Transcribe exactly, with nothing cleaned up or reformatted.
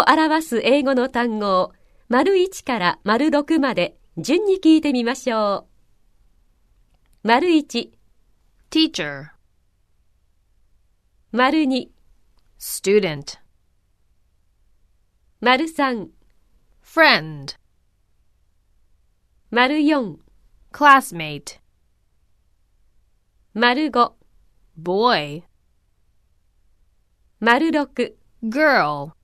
を表す英語の単語を丸いちから丸ろくまで順に聞いてみましょう。丸いち、 teacher, 丸に、 student, 丸さん、 friend, 丸よん、 classmate, 丸ご、 boy, 丸ろく、 girl.